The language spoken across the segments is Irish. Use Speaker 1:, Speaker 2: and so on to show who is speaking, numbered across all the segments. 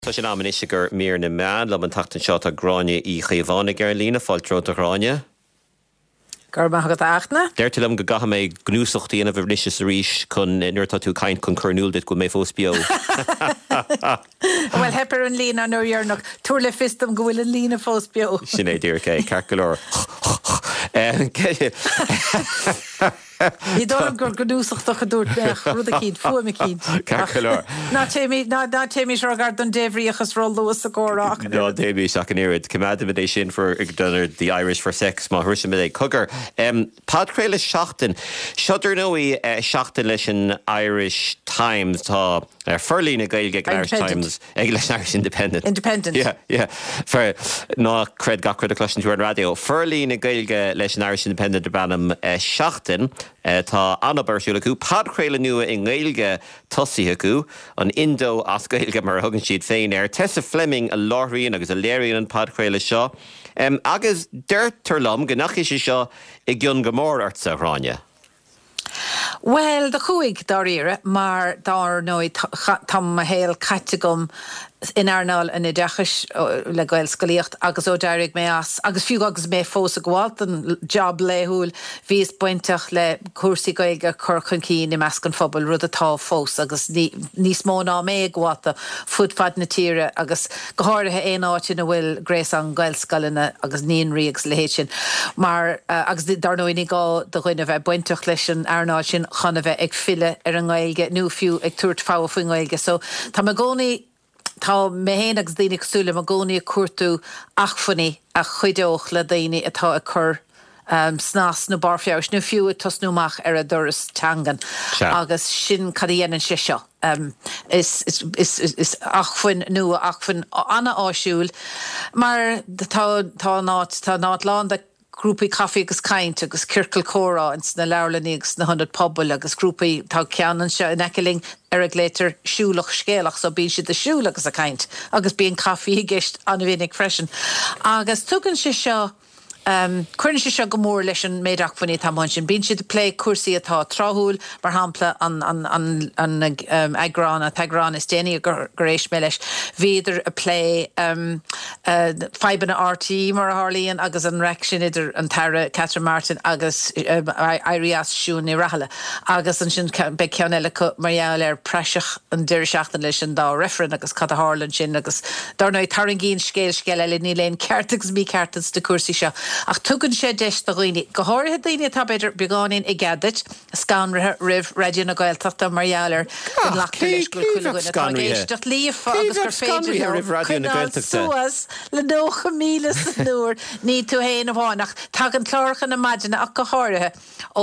Speaker 1: Tá sin am is gur mír na meán le an tatan seo a gráine í chéomhána ar lína fáiltró a gráine.
Speaker 2: Gur maith go aachna?
Speaker 1: Deirtil am go gaha mé gnúsachtaí ana bhníise sa ríis chun nuirtá tú caint chun churnúil dit go mé fós bio.
Speaker 2: Well, hepper an lína nó dhearnach túr le fistam go bhfuil an lína fós bio.
Speaker 1: Sin é dtír cé carcolór.
Speaker 2: Ní dám gur gnúsachta a dúirt rud a cíd, fuam a cíd.
Speaker 1: Carcolór.
Speaker 2: Ná téimi seo gard an déhríochas roll luas a górach.
Speaker 1: No, Davy seach an irid. Cymad am sin for the Irish for sex, má thuirse mid é cogur. Padcréile seachtain. Siodar nóí seachtain leis an Irish Times tá Furlína gailge an Irish Times leis Irish Independent.
Speaker 2: Independent.
Speaker 1: Yeah. For ná cred gacred a clusin tú an radio. Furlína gailge leis an Irish Independent banam seachtain. Tá anabarsúla acu padcréile nua in gailge tosíthe acu an Indo as gailge mar thugann siad féin Tessa Fleming a láithríonn agus a léiríonn an padcréile seo. Agus deirtar lom go nach is seo I gcion go mór ort sa hráine.
Speaker 2: Well, de chuig daríire, mar dar nóid tam a héal categum in Arnal in I dechas le gael scolíocht agus ó deirig mé as agus fiú agus mé fós a gháil an job léhúil vís buintach le cuasaí gailge curchan cín I meascan phobal rud atá fós agus níos mó ná mé gháta fudfad na tíre agus go háirithe éon áit na bhfuil gréas an gael scoilena agus níon riags le héit sin mar agus dar nóí gá do chuine bheith buintach leis an Arnal sin chuna bheith ag fille an gailge nó fiú ag túirt fáha faoin gailge so tá me gcónaí Tá mé héanagus daoine súla a gcónaí a cuairtú achfaní a chuideoch le daoine atá a chur snás nó barfiáis nó fiú tosnúach a doras teangan agus sin cadhéanaan sé seo. Is achfuin nua achfuin anna áisiúil mar tá náit lán grúpaí caí agus caint agus circle córa ins na leirlanígus na 100 pobl agus grúpaí tá ceanan seo in eiciling a gléitir siúlach scéalach so bíon siad a siúil agus a caint agus bíon caí I gceist anna bhínig freisin. Agus tugann sé seo chuirn sé seo go mór leis an méadachfaní tá main sin bíonn siad lé cuasaí atá tráthnúil mar hampla an agrán a teagrán is déanaí gur éis mé leis bhíidir a lé feibanna RT mar a Harlíonn agus an rec sin idir an Tara Catherine Martin agus Irias siún I rathala agus an sin be ceanile marall preisich an deir seachtain leis an dá referan agus cad a Harlan sin agus darna tarangín scéil eile ní léon ceartagus mí ceartas de cuasaí seo ach tugann sé deis do roioine go háirithe daoine tá beidir beáín I gceadait scan rih radio na Gaeltachta marall an lachta leis go chuileúine just líomh agus gur féidir suas le 9,000 nuair ní tú héana bhánach tag an chlárcha na maidine ach go háirithe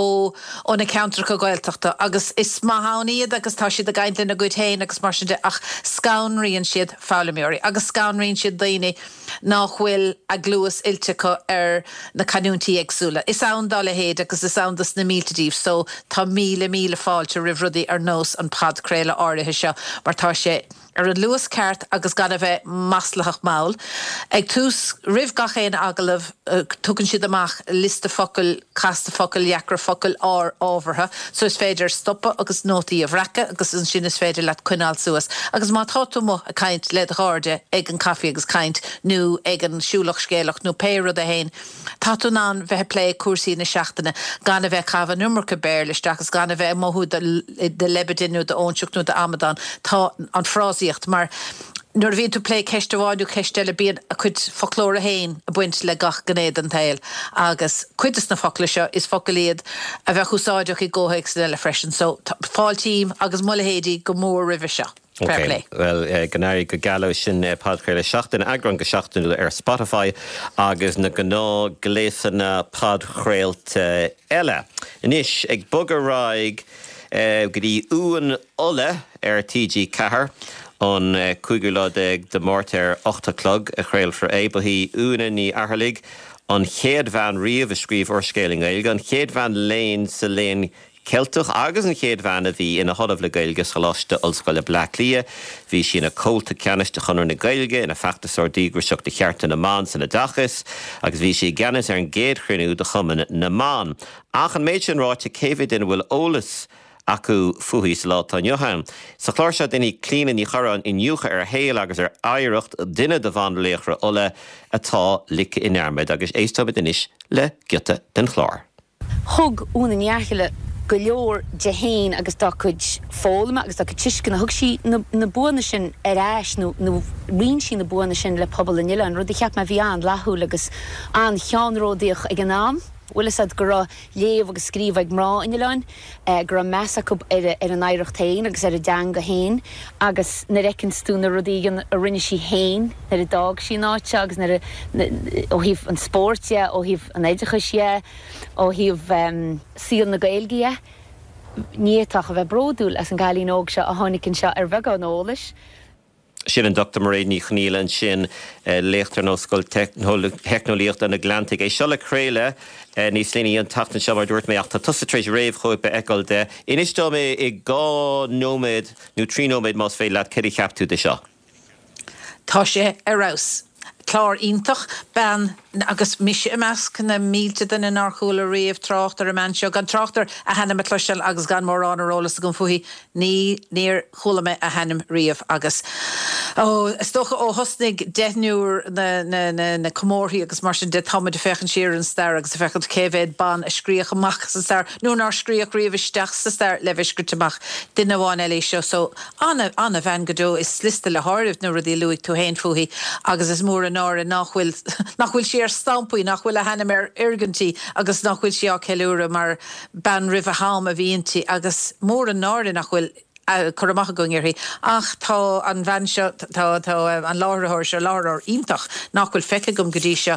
Speaker 2: óna countercha Gaeltachta agus is maithníiad agus tá siad a gaiint na good héin agus mar sin de ach scanraíonn siad fálamíorí agus scanraíonn siad daoine nachhfuil a glúas iltecha na canúntaí agsúla. Is ann dá le héad agus is ann na míltadíh so tá míle fáilte rih rudaí ar nós an padcréile áirithe seo mar tá sé ar an luas ceart agus gan a bheith maslachach máil. Ag tús rih gachéin agalah tugann siad amach lista focail, casta focail, leacra focail ábhartha so is féidir stoppa agus nótaí a bhreacha agus an sin is féidir le cuineáil suas. Agus má táú mo a caint le háde ag an caí agus caint nó ag an siúlach scéalach nó péire a héin. Táú ná bheith lé cuasaí na seachtainna gan a bheith cabh nummarcha béirlis agus gan a bheith mothú de lebedinú de ónseach nó de Amadan tá an frásí mar nuair bhíonn tú lé ceistehádú ceistile bíon a chuid folklór a héin a buint le gach gnéad an tail agus cuidas na focail seo is focalíad a bheith chusáideach I ggóthaigh sa le freisin so fáiltíim agus mulahéadí go mór rih seo.
Speaker 1: Okay. Well, gannári go galó sin padcréile seachtain agran go seachtain ar Spotify agus na gná glésanna padcréilte eile. Inis ag bugaráig go dtí uan olle ar TG Cahar an cuigúlád de mórtar 8 clog a chréil for ba hí úna ní airlig an chéad bhean riamh a scríomh orscéling gailge an chéad bhean léin sa léin Celtach agus an chéad bhean a bhí ina chodamh le gailge chaláiste ollscoile Blacklia bhí sin a cóilta ceaniste chunar na gailge ina feachtas ordígur seach de chearta na man san na dachas agus bhí sé ganas ar an géad chruinú de chuman na man. Ach an méid sin ráite céhid in bhfuil ólas acu fuhí sa lá tá Johan. Sa chláir se duine clína ní chorán in nniucha ar héal agus ar éireacht duine do bhain léachra ola atá lic in airmid agus éistóid inis le gite den chlár.
Speaker 3: Thug úna nearcheile go leor de héin agus dá chuid fólama agus dá go tiiscin na thug sí na buana sin aráis nó rion sí na buana sin le pobl in Ilan rud cheap me bhí an lethúil agus an cheanródaíoch ag an nám. Bhfuil sad go raibh léamh agus scríomh ag mrá in Ilan, go raibh measach ar an éireacht tain agus ar a dean go héin, agus na recinstú na rudígan a rinne sí héin, nar a dag sí náte agus ó híh an spórte, ó híh an éidechas ó híh síl na gailge, níotach a bheith bródúil as an gailín óg se a tháinicinn se ar bheith an ólais.
Speaker 1: Sin an Dr. Moréní Chníil an sin léachtar nó scoil technolíocht an Atlantic. É seo le créile níos líní an tatan seo mar dúirt mé ach tá tusa trééis réomh chuip be eáil de. Inis dá mé I gá nóméid nó trí nóméid más fé leat ceirí cheaptú de seo.
Speaker 2: Tá sé arás. Clár ítach ben agus mise measc na mílte den in archúla riamh tráchtar a manseo gan tráchtar a hennim a cluisiil agus gan mór an arólas a gon fuhí níor chulame a hennim riamh agus. Stocha ó hosnig deithniúr na comórthaí agus mar sin de tamid de fechan siar an stair agus a fechan céhéad ban a scríoch amach sa stair nó nar scríoch riamh isteach sa stair le bhiscirteach duine bháin eile seo so anna bhean godó is liste le háirimh nó rudí luigh tú héin fuhí agus is mór an ára nachhfuil siar stampaí nachhfuil a hennim ar irgantí agus nachhfuil si á ceúra mar ban rih a háam a bhíonntí agus mór an ára nachhfuil chuach goingirthaí ach tá an bhanseo tá an láthir se láthir ítach nachhfuil feice gom go dtí seo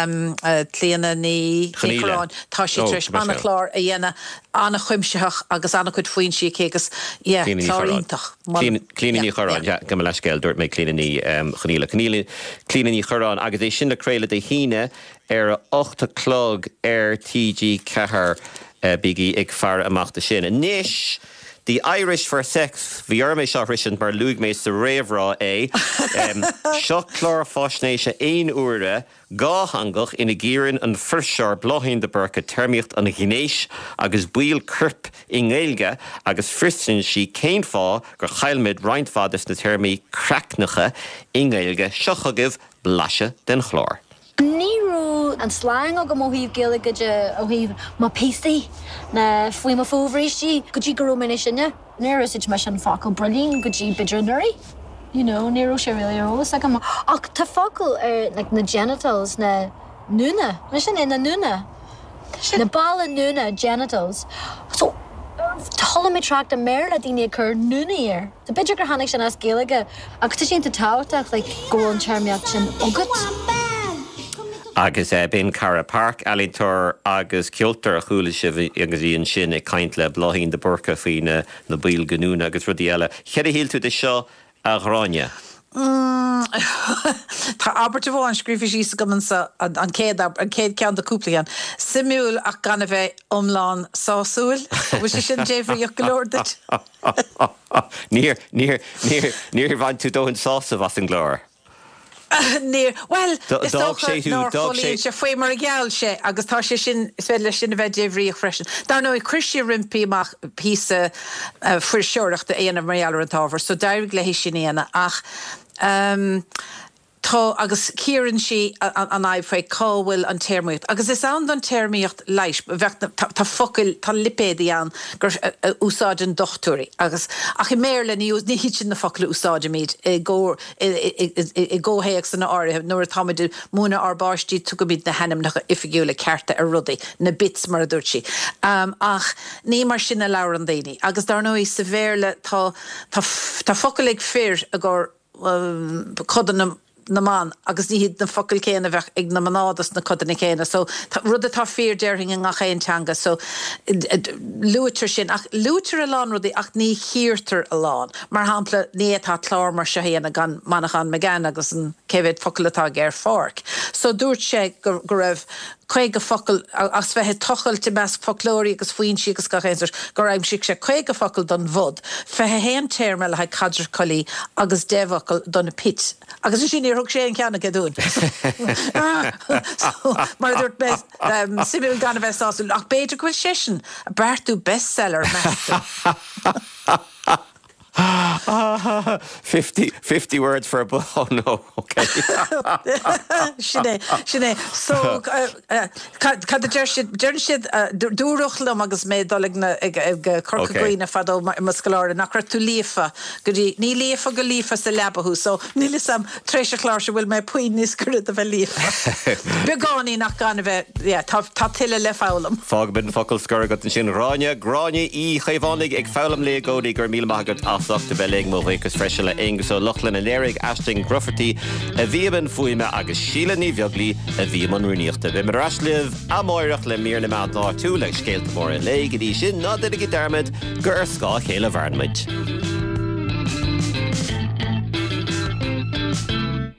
Speaker 2: tléana ní chorán tá sé tris anna chlár a dhéana anna chuimseach agus anna chud faoin si chégus chlár ítach.
Speaker 1: Clínaí chorán go me leiscéil dúirt mé clínaí Chníile. Clínaí chorán agus é sin le créile de híine ar 8 clog ar TG cethir bigí ag fear amachta sin. Níis The Irish for Sex, the Army shot Richard mar Luke Mace the Ravrá shot chlár fásnéise ein úra gá hangach ina gírin an firshar blohin de burka termiocht an ghinéis agus buil curp in Gaelge agus fristin si céin fá gur chailmid reintfadis na termi cracknacha in Gaelge shochagiv blashe den chlár.
Speaker 4: Níú an slang a go móhíh giige ó híh má pastí na faoi má fóhrééistí go dtí goúmine sinne, Níir is me an facail brelín go dtí bidrúirí. Níú sé réolalas ach tá facail ar na genitals na núna, me sin ina núna. Na balla núna genitals. So Tála mé tracht a mér a dtíine chur núnaíir. Tá beidir gur hánig sin as giige ach tá sin táteach le ggóin termíocht sin agat.
Speaker 1: Agus bin Cara Park, Alintor agus Kilter a chuúla sibh agus íon sin ag caint le bláhín de burca faoin na bíl ganúna agus rudí eile. Chead a híl tú de seo a Ghráine?
Speaker 2: Tá Albert bháin scrífa sí goman an céad cean de cúplaíon. Simúil ach gan a bheith omláin sásúil, bhui sé sin déhríoch go leordait. Níor bhain tú dóhann sása as an glóir. Well, is sé foioi mar a geall sé agus tá sé sin le sin a bheith déhríoch freisin. Dar nó i Christie rimpí amach písa fuair seoireachta éanamh marar an tábhar, so dair le hí sin éana ach tá agus cíann si an aibhfuid cáhfuil an termíocht. Agus is an termíocht leis tá focail tá lipédaí an gur úsáidin dochtúirí agus ach I méle ní hí sin na focail úsáide míid I ggóhéag san na áirithe nuair táidir múna arbáistí tu go míid na hennim nach ifigiúla certa a rudaí na bits mar a dúirtí. Ach ní mar sin na leabhar an daoine. Agus dar nó I sa bhéirle tá focail ag fear a gur codan na man agus ní hiad na focail céanna bheith ag na manádas na codanna céanna so rud atá fear deirthing an gachéantanga so luútar sin ach luútar a lán rudaí ach ní chiirtar a lán mar hampla ní atá chlár mar se héanana gan manachan me gan agus an céhéad focail atá géir fárc so dúirt sé go raibh chuige focail as bheith tochail te meas folklórí agus faoin si agus gachéidir go raibh si sé chuige focail don bhd fethe héan téirme le haid cadr colí agus déhacail donna pit. Agus sin ní rug sé an ceanna gadún. Mar dúirt bes simú gan a bheith áú ach beidir gohfuil sesin a bertú bestseller measta.
Speaker 1: 50 words for a book. Oh no, okay.
Speaker 2: Sinné. So cad deirsid dúruchlam agus médóigna ag corcaghine fadó muscaláir nach ra tú lífa goí ní lífa go lífa sa lebathú, so níle sam tréise chláir se bhfuil mé puin níos curid a bheith lífa. Beáí nach gan bheith tá tiile le fálam.
Speaker 1: Fág bin focail scargat an sin ráine í chaomhánig ag fálam le gódaí gur míle maigad asachta beling mo bhéchas freise le ingus ó Lochlan a léirigh Ashton Grufferty a bhíban fuime agus sílaní bheaglí a bhíman runíochta. Bhí mar raslih a móireach le mír na mead ná tú le scéalta mór a léigeí sin ná duige dermid gur scá chéile bharnmuid.